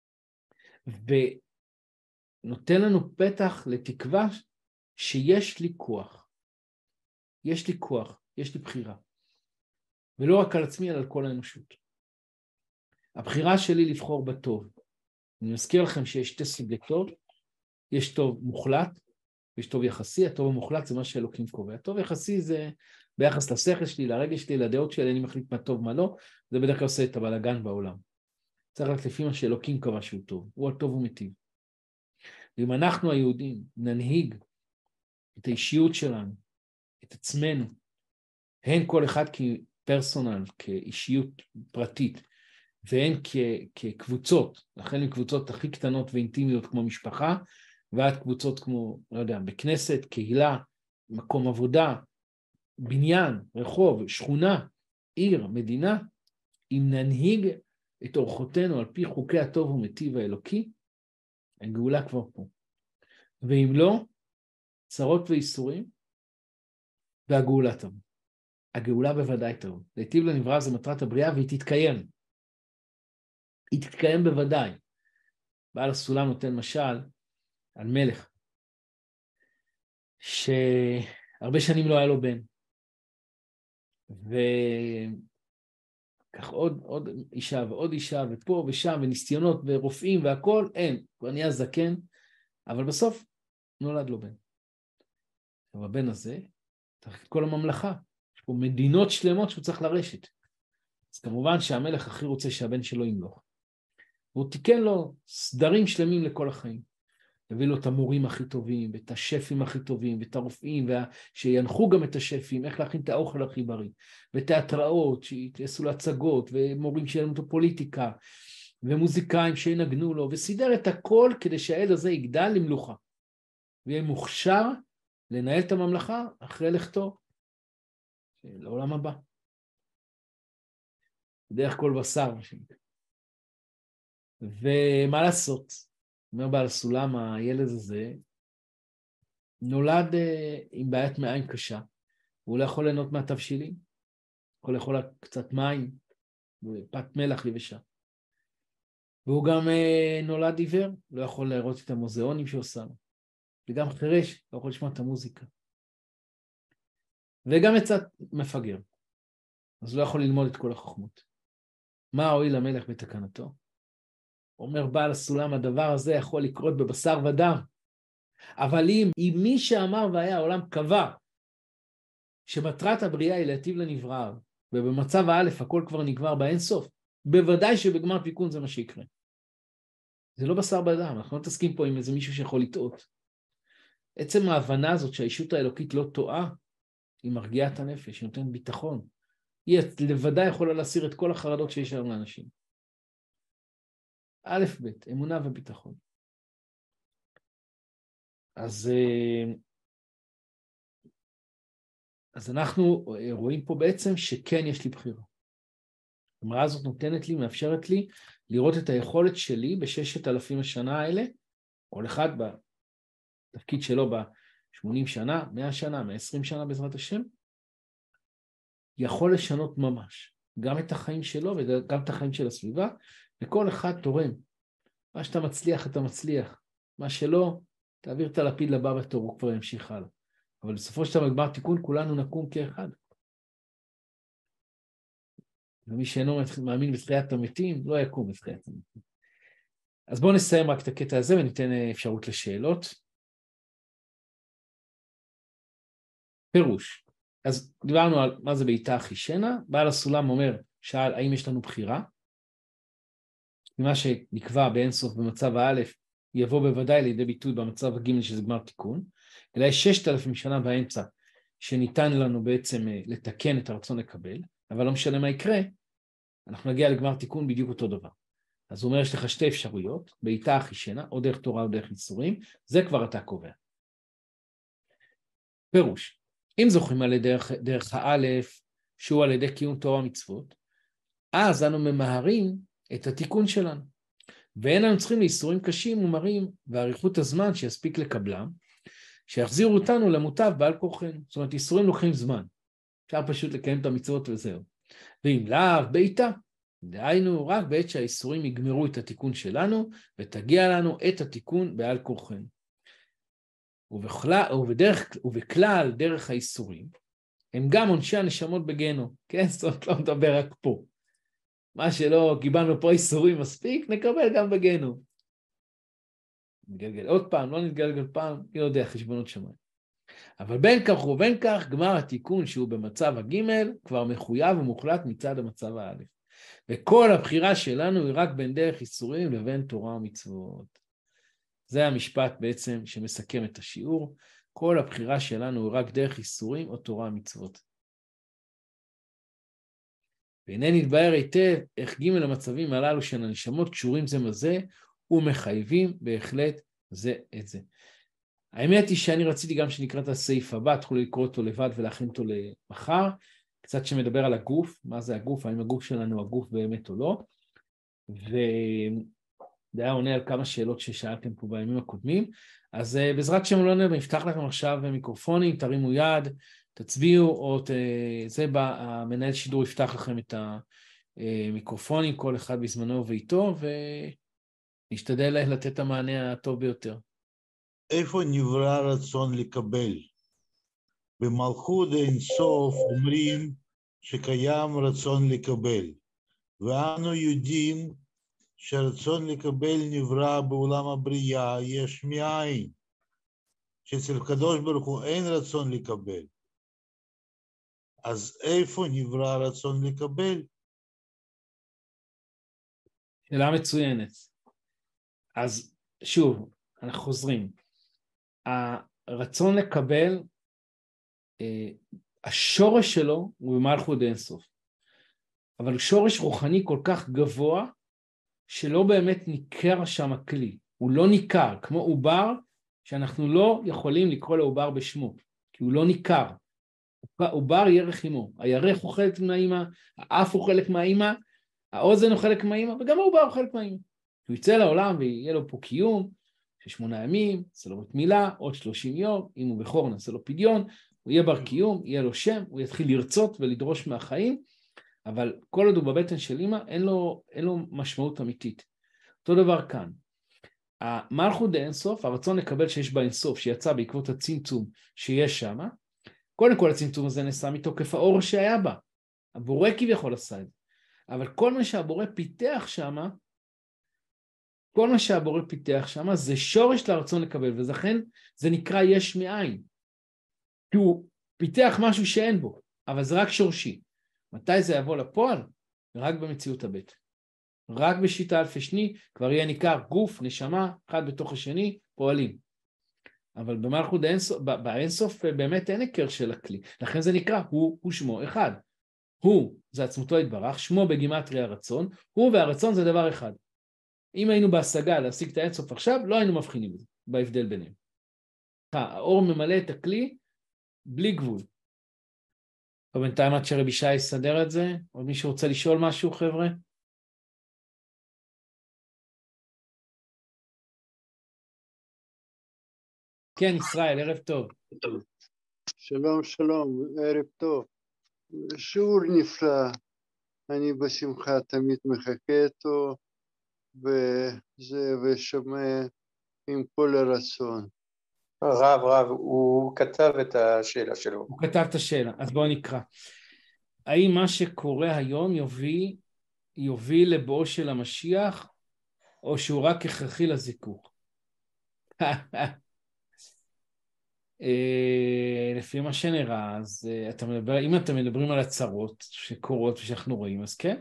ונותן לנו פתח לתקווה שיש לי כוח. יש לי כוח, יש לי בחירה. ולא רק על עצמי, אלא על כל האנושות. הבחירה שלי לבחור בטוב. אני מזכיר לכם שיש שתי סוגי טוב, יש טוב מוחלט, יש טוב יחסי, הטוב המוחלט זה מה שאלוקים קובע. הטוב יחסי זה ביחס לשכל שלי, לרגש שלי, לדעות שלי, אני מחליט מה טוב, מה לא, זה בדרך כלל עושה את הבלגן בעולם. צריך רק לפי מה שאלוקים קבע שהוא טוב, הוא הטוב ומיטיב. ואם אנחנו היהודים ננהיג את האישיות שלנו, את עצמנו, הן כל אחד כפרסונל, כאישיות פרטית, והן כקבוצות, לכן עם קבוצות הכי קטנות ואינטימיות כמו משפחה, ועד קבוצות כמו, לא יודע, בכנסת, קהילה, מקום עבודה, בניין, רחוב, שכונה, עיר, מדינה, אם ננהיג את אורחותינו על פי חוקי הטוב ומיטיב האלוקי, הגאולה כבר פה. ואם לא, צרות ואיסורים, והגאולה תבוא. הגאולה בוודאי תבוא. להיטיב לנברא זה מטרת הבריאה והיא תתקיים. היא תתקיים בוודאי. בעל הסולם נותן משל על מלך, שהרבה שנים לא היה לו בן. וכך עוד אישה ועוד אישה ופה ושם וניסיונות ורופאים והכל, אין. כבר נהיה זקן, אבל בסוף נולד לו בן. הבן הזה צריך את כל הממלכה. יש פה מדינות שלמות שהוא צריך לרשת. אז כמובן שהמלך הכי רוצה שהבן שלו ימלוך. והוא תיקן לו סדרים שלמים לכל החיים. הביא לו את המורים הכי טובים, ואת השפים הכי טובים, ואת הרופאים, שינחו גם את השפים, איך להכין את האוכל הכי בריא, ותיאטראות, שיעשו לו הצגות, ומורים שילמו את הפוליטיקה, ומוזיקאים שינגנו לו, וסידר את הכל כדי שהעד הזה יגדל למלוכה. ויהיה מוכשר לנהל את הממלכה אחרי לכתו לעולם הבא. בדרך כל בשר. ומה לעשות? אומר בעל הסולם, הילד הזה נולד עם בעיית מעיים קשה, והוא לא יכול ליהנות מהתבשילים, יכול לאכול קצת מים, ופת מלח יבשה. והוא גם נולד עיוור, לא יכול לראות את המוזיאונים שעושה לו. וגם חירש, לא יכול לשמוע את המוזיקה. וגם קצת מפגר. אז לא יכול ללמוד את כל החוכמות. מה הועיל המלך בתקנתו? אומר בעל הסולם, הדבר הזה יכול לקרות בבשר ודם. אבל אם מי שאמר והיה העולם קבע, שמטרת הבריאה היא להיטיב לנברא, ובמצב האלף הכל כבר נגמר באינסוף, בוודאי שבגמר תיקון זה מה שיקרה. זה לא בשר ודם, אנחנו לא מתעסקים פה עם איזה מישהו שיכול לטעות. עצם ההבנה הזאת שהאישות האלוקית לא טועה, היא מרגיעה את הנפש, היא נותנת ביטחון. היא לבדה יכולה להסיר את כל החרדות שיש לנו לאנשים. א' ב', אמונה וביטחון. אז אנחנו רואים פה בעצם שכן יש לי בחירה. המראה הזאת נותנת לי, מאפשרת לי, לראות את היכולת שלי ב6,000 השנה האלה, כל אחד בתפקיד שלו ב80 שנה, 100 שנה, 120 שנה בעזרת השם, יכול לשנות ממש, גם את החיים שלו וגם את החיים של הסביבה, וכל אחד תורם. מה שאתה מצליח, אתה מצליח. מה שלא, תעביר את הלפיד לבא בתור, הוא כבר ימשיך הלאה. אבל בסופו של דבר בגמר תיקון, כולנו נקום כאחד. ומי שאינו מאמין בתחיית המתים, לא יקום בתחיית המתים. אז בואו נסיים רק את הקטע הזה, וניתן אפשרות לשאלות. פירוש. אז דיברנו על מה זה בעיטה אחישנה, בעל הסולם שאל האם יש לנו בחירה, מה שנקבע באינסוף במצב האלף, יבוא בוודאי לידי ביטוי במצב הג' שזה גמר תיקון, אלא יש 6,000 שנה באמצע, שניתן לנו בעצם לתקן את הרצון לקבל, אבל לא משנה מה יקרה, אנחנו נגיע לגמר תיקון בדיוק אותו דבר. אז הוא אומר, יש לך שתי אפשרויות, בעיטה אחישנה, או דרך תורה או דרך ייסורים, זה כבר אתה קובע. פירוש, אם זוכרים על דרך האלף, שהוא על ידי קיום תורה ומצוות, אז אנו ממהרים את התיקון שלנו. ואין לנו צריכים לאיסורים קשים ומרים, ואריכות הזמן שיספיק לקבלם, שיחזירו אותנו למוטב בעל כורחנו. זאת אומרת, איסורים לוקחים זמן. אפשר פשוט לקיים את המצוות וזהו. ואם לאו, בעיטה. דהיינו, רק בעת שהאיסורים יגמרו את התיקון שלנו, ותגיע לנו את התיקון בעל כורחנו. ובכלל דרך האיסורים, הם גם עונשי הנשמות בגיהנום. כן, זאת אומרת, לא מדבר רק פה. מה שלא קיבלנו פה איסורים מספיק, נקבל גם בגיהנום. נתגלגל עוד פעם, לא נתגלגל פעם, אני לא יודע, חשבונות שמיים. אבל בין כך ובין כך, גמר התיקון שהוא במצב הג' כבר מחויב ומוחלט מצד המצב האלף. וכל הבחירה שלנו היא רק בין דרך איסורים לבין תורה ומצוות. זה המשפט בעצם שמסכם את השיעור. כל הבחירה שלנו היא רק דרך איסורים או תורה ומצוות. והנה נתבהר היטב איך ג' המצבים הללו של הנשמות קשורים זה מזה ומחייבים בהחלט זה את זה. האמת היא שאני רציתי גם שנקרא את הסעיף הבא, תוכלו לקרוא אותו לבד ולהכין אותו למחר, קצת שמדבר על הגוף, מה זה הגוף, האם הגוף שלנו הגוף באמת או לא, וזה היה עונה על כמה שאלות ששאלתם פה בימים הקודמים, אז בעזרת שם לא נפתח לכם עכשיו מיקרופונים, תרימו יד, תצביעו, או זה המנהל שידור יפתח לכם את המיקרופונים, כל אחד בזמנו ואיתו, ונשתדל לתת את המענה הטוב ביותר. איפה נברא רצון לקבל? במלכות אין סוף אומרים שקיים רצון לקבל, ואנו יודעים שרצון לקבל נברא בעולם הבריאה יש מאין, שאצל הקדוש ברוך הוא אין רצון לקבל. אז איפה נברא רצון לקבל? שאלה מצוינת. אז שוב, אנחנו חוזרים. הרצון לקבל, השורש שלו הוא במלכות אין סוף. אבל הוא שורש רוחני כל כך גבוה, שלא באמת ניכר שם הכלי. הוא לא ניכר, כמו עובר, שאנחנו לא יכולים לקרוא לעובר בשמו, כי הוא לא ניכר. עובר ירח אימו. הירח הוא חלק מהאימא, האף הוא חלק מהאימא, האוזן הוא חלק מהאימא, וגם העובר הוא חלק מהאימא. הוא יצא לעולם ויהיה לו פה קיום, של 8 ימים, נעשה לו בת מילה, עוד 30 יום, אם הוא בכור נעשה לו פדיון, הוא יהיה בר קיום, יהיה לו שם, הוא יתחיל לרצות ולדרוש מהחיים, אבל כל עוד הוא בבטן של אמא, אין לו משמעות אמיתית. אותו דבר כאן. המלכות דאינסוף, הרצון לקבל שיש בה אינסוף, שיצא בעקבות הצמצום שיש שם, קודם כל הצמצום הזה נעשה מתוקף האור שהיה בה. הבורא כביכול עשה את זה. אבל כל מה שהבורא פיתח שם, זה שורש לרצון לקבל, ולכן זה נקרא יש מאין. כי הוא פיתח משהו שאין בו, אבל זה רק שורשי. מתי זה יבוא לפועל? רק במציאות הבית. רק בשיטה אלפי שני, כבר יהיה ניכר גוף, נשמה, אחד בתוך השני, פועלים. אבל במלכות באינסוף באמת אין הכר של הכלי. לכן זה נקרא, הוא שמו אחד. הוא זה עצמותו יתברך, שמו בגימטריה הרצון, הוא והרצון זה דבר אחד. אם היינו בהשגה להשיג את האינסוף עכשיו, לא היינו מבחינים בזה, בהבדל ביניהם. האור ממלא את הכלי בלי גבול. ובינתיים עד שרבי שי יסדר את זה, עוד מישהו רוצה לשאול משהו, חבר'ה? כן, ישראל, ערב טוב. שלום, שלום, ערב טוב. שיעור נפלא, אני בשמחה תמיד מחכה אותו, ושומע עם כל הרצון. רב, הוא כתב את השאלה שלו. הוא כתב את השאלה, אז בואו נקרא. האם מה שקורה היום יוביל לבואו של המשיח, או שהוא רק הכרחי לזיכוך? לפי מה שנראה, אז אם אתם מדברים על הצרות שקורות ושאנחנו רואים, אז כן,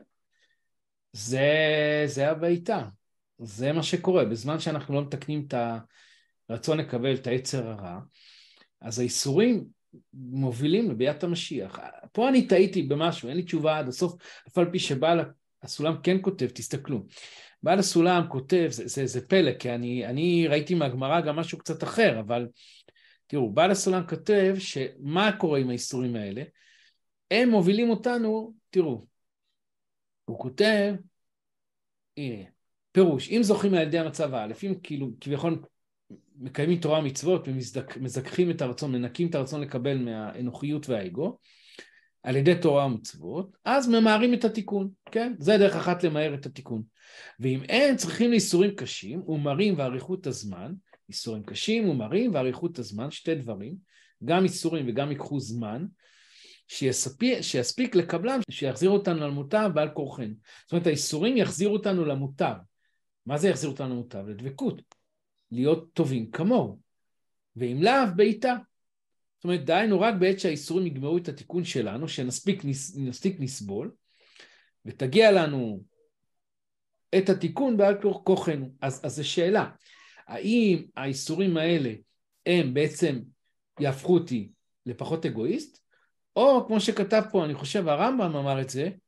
זה הבעיטה, זה מה שקורה. בזמן שאנחנו לא מתקנים את הרצון לקבל את היצר הרע, אז האיסורים מובילים לביאת המשיח. פה אני טעיתי במשהו, אין לי תשובה עד הסוף, אף על פי שבעל הסולם כן כותב, תסתכלו. בעל הסולם כותב, זה פלא, כי אני ראיתי מהגמרא גם משהו קצת אחר, אבל תראו, בעל הסולם כותב שמה קורה עם האיסורים האלה? הם מובילים אותנו, תראו, הוא כותב, הנה, פירוש, אם זוכים על ידי המצב א', אם כאילו כביכול מקיימים תורה ומצוות ומזכחים את הרצון, מנקים את הרצון לקבל מהאנוכיות והאגו, על ידי תורה ומצוות, אז ממהרים את התיקון, כן? זה דרך אחת למהר את התיקון. ואם הם צריכים לאיסורים קשים, ומרים ואריכות הזמן, איסורים קשים ומרים ואריכות הזמן, שתי דברים, גם איסורים וגם ייקחו זמן, שיספיק לקבלם, שיחזיר אותנו למוטב ועל כורחנו. זאת אומרת, האיסורים יחזירו אותנו למוטב. מה זה יחזיר אותנו למוטב? לדבקות. להיות טובים כמוהו. ואם לאו בעיטה. זאת אומרת, דהיינו רק בעת שהאיסורים יגמרו את התיקון שלנו, שנספיק נסבול, ותגיע לנו את התיקון בעל כוחנו. אז זו שאלה, האם האיסורים האלה הם בעצם יהפכו אותי לפחות אגואיסט, או כמו שכתב פה, אני חושב הרמב"ם אמר את זה,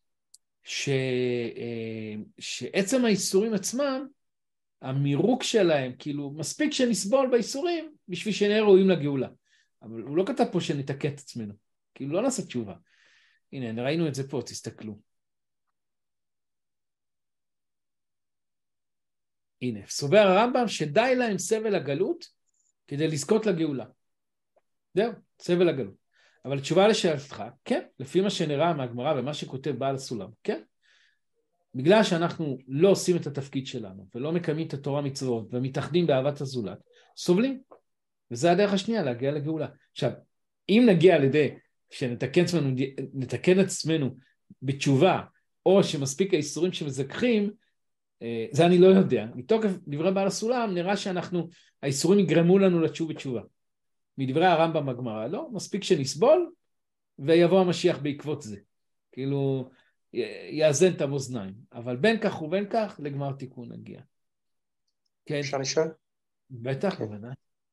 שעצם האיסורים עצמם, המירוק שלהם, כאילו מספיק שנסבול באיסורים, בשביל שנהיה ראויים לגאולה. אבל הוא לא כתב פה שנתקן את עצמנו, כאילו לא נעשה תשובה. הנה, ראינו את זה פה, תסתכלו. הנה, סובר הרמב"ם שדי להם סבל הגלות, כדי לזכות לגאולה. זהו, סבל הגלות. אבל תשובה לשאלתך, כן, לפי מה שנראה מהגמרא ומה שכותב בעל הסולם, כן. בגלל שאנחנו לא עושים את התפקיד שלנו, ולא מקיימים את התורה מצוות, ומתאחדים באהבת הזולת, סובלים. וזה הדרך השנייה, להגיע לגאולה. עכשיו, אם נגיע על ידי שנתקן את עצמנו בתשובה, או שמספיק האיסורים שמזכחים, זה אני לא יודע. מתוקף דברי בעל הסולם, נראה האיסורים יגרמו לנו לתשוב בתשובה. מדברי הרמב"ם בגמרא, לא, מספיק שנסבול, ויבוא המשיח בעקבות זה. כאילו, יאזן את המאזניים. אבל בין כך ובין כך, לגמר תיקון נגיע. כן. אפשר לשאול? בטח, בוודאי.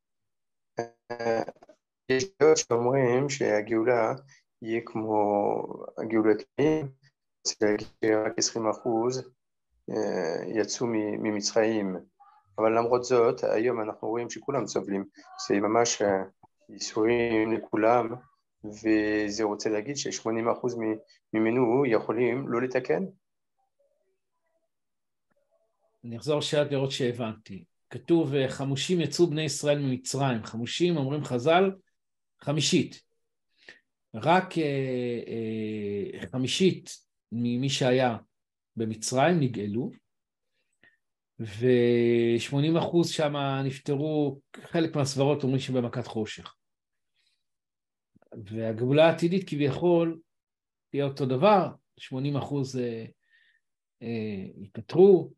יש דעות שאומרים שהגאולה יהיה כמו הגאולת מים, רק 20% יצאו ממצרים, אבל למרות זאת, היום אנחנו רואים שכולם סובלים, זה ממש ייסורים לכולם, וזה רוצה להגיד ש80% ממנו יכולים לא לתקן. אני אחזור שאלת לראות שהבנתי. כתוב, חמושים יצאו בני ישראל ממצרים. חמושים, אומרים חז"ל, חמישית. רק חמישית ממי שהיה במצרים נגאלו, ו80% שם נפטרו, חלק מהסברות אומרים שבמכת חושך. והגאולה העתידית כביכול תהיה אותו דבר, 80% ייפטרו,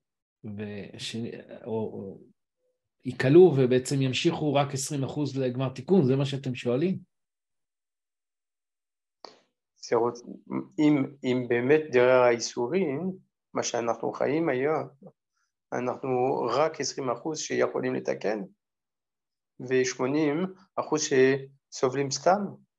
או יקלו, ובעצם ימשיכו רק 20% לגמר תיקון, זה מה שאתם שואלים? אם באמת דרך האיסורים, מה שאנחנו חיים היום, אנחנו רק 20% שיכולים לתקן, ו80% שסובלים סתם.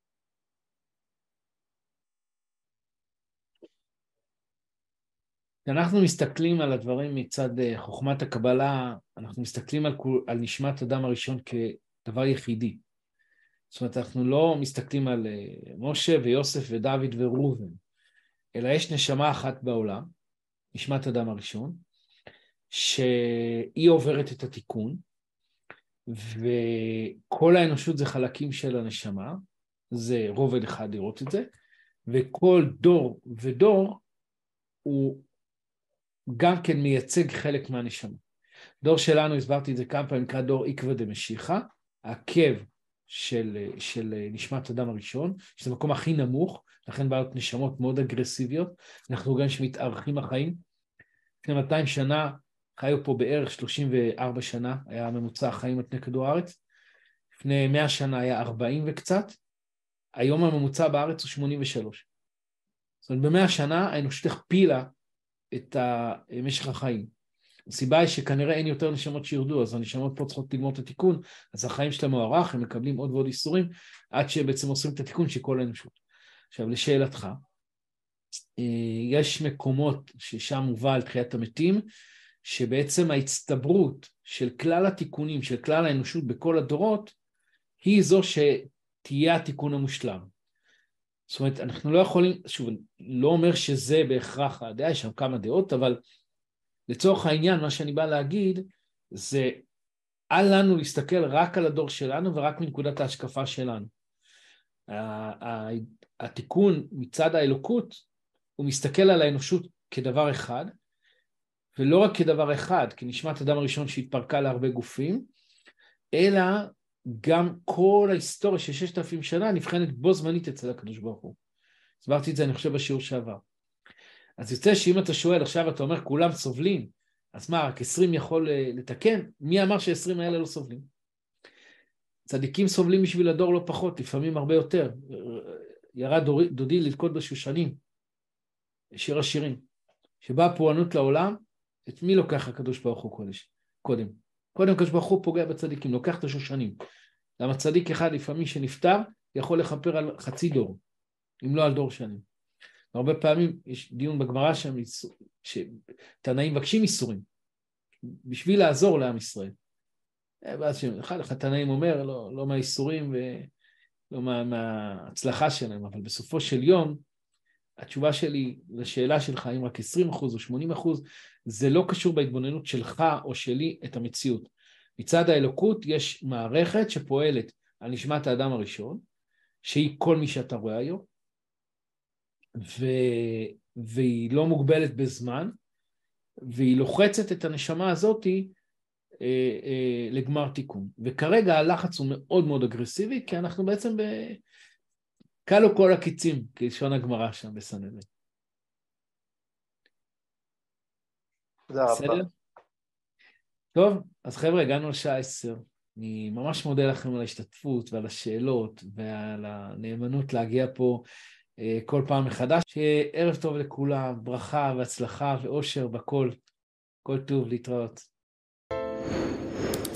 כשאנחנו מסתכלים על הדברים מצד חוכמת הקבלה, אנחנו מסתכלים על נשמת אדם הראשון כדבר יחידי. זאת אומרת, אנחנו לא מסתכלים על משה ויוסף ודוד וראובן, אלא יש נשמה אחת בעולם, נשמת אדם הראשון, שהיא עוברת את התיקון, וכל האנושות זה חלקים של הנשמה, זה רובד אחד לראות את זה, וכל דור ודור הוא גם כן מייצג חלק מהנשמה. דור שלנו, הסברתי את זה כמה פעמים, נקרא דור עקבא דמשיחא, העקב של נשמת אדם הראשון, שזה המקום הכי נמוך, לכן בעיות נשמות מאוד אגרסיביות, אנחנו רואים שמתארכים החיים. לפני 200 שנה חיו פה בערך 34 שנה, היה ממוצע החיים על פני כדור הארץ, לפני 100 שנה היה 40 וקצת, היום הממוצע בארץ הוא 83. זאת אומרת, ב100 שנה האנושות הכפילה את משך החיים. הסיבה היא שכנראה אין יותר נשמות שירדו, אז הנשמות פה צריכות ללמוד את התיקון, אז החיים שלהם מוארך, הם מקבלים עוד ועוד איסורים, עד שבעצם עושים את התיקון של כל האנושות. עכשיו, לשאלתך, יש מקומות ששם מובא על תחיית המתים, שבעצם ההצטברות של כלל התיקונים, של כלל האנושות בכל הדורות, היא זו שתהיה התיקון המושלם. זאת אומרת, אנחנו לא יכולים, שוב, לא אומר שזה בהכרח הדעה, יש שם כמה דעות, אבל לצורך העניין, מה שאני בא להגיד, זה אל לנו להסתכל רק על הדור שלנו, ורק מנקודת ההשקפה שלנו. התיקון מצד האלוקות, הוא מסתכל על האנושות כדבר אחד, ולא רק כדבר אחד, כנשמת אדם הראשון שהתפרקה להרבה גופים, אלא גם כל ההיסטוריה של 6,000 שנה נבחנת בו זמנית אצל הקדוש ברוך הוא. הסברתי את זה, אני חושב, בשיעור שעבר. אז יוצא שאם אתה שואל, עכשיו אתה אומר, כולם סובלים, אז מה, רק 20 יכול לתקן? מי אמר ש20 האלה לא סובלים? צדיקים סובלים בשביל הדור לא פחות, לפעמים הרבה יותר. ירד דודי ללכוד בשושנים, שיר השירים, שבאה פורענות לעולם, את מי לוקח הקדוש ברוך הוא קודם הקדוש ברוך הוא פוגע בצדיקים, לוקח את השושנים. למה צדיק אחד לפעמים שנפטר, יכול לכפר על חצי דור, אם לא על דור שנים. הרבה פעמים יש דיון בגמרא שם, שתנאים מבקשים איסורים, בשביל לעזור לעם ישראל. ואז אחד התנאים אומר, לא מהאיסורים ולא מההצלחה שלהם, אבל בסופו של יום, התשובה שלי לשאלה שלך, אם רק 20% או 80%, זה לא קשור בהתבוננות שלך או שלי את המציאות. מצד האלוקות יש מערכת שפועלת על נשמת האדם הראשון, שהיא כל מי שאתה רואה היום, והיא לא מוגבלת בזמן, והיא לוחצת את הנשמה הזאת לגמר תיקון. וכרגע הלחץ הוא מאוד מאוד אגרסיבי, כי אנחנו בעצם קלו כל הקיצים, כלשון הגמרא שם בסנהדרין. תודה רבה. טוב, אז חבר'ה, הגענו לשעה 10. אני ממש מודה לכם על ההשתתפות ועל השאלות ועל הנאמנות להגיע פה כל פעם מחדש. שערב טוב לכולם, ברכה והצלחה ואושר בכל. כל טוב, להתראות.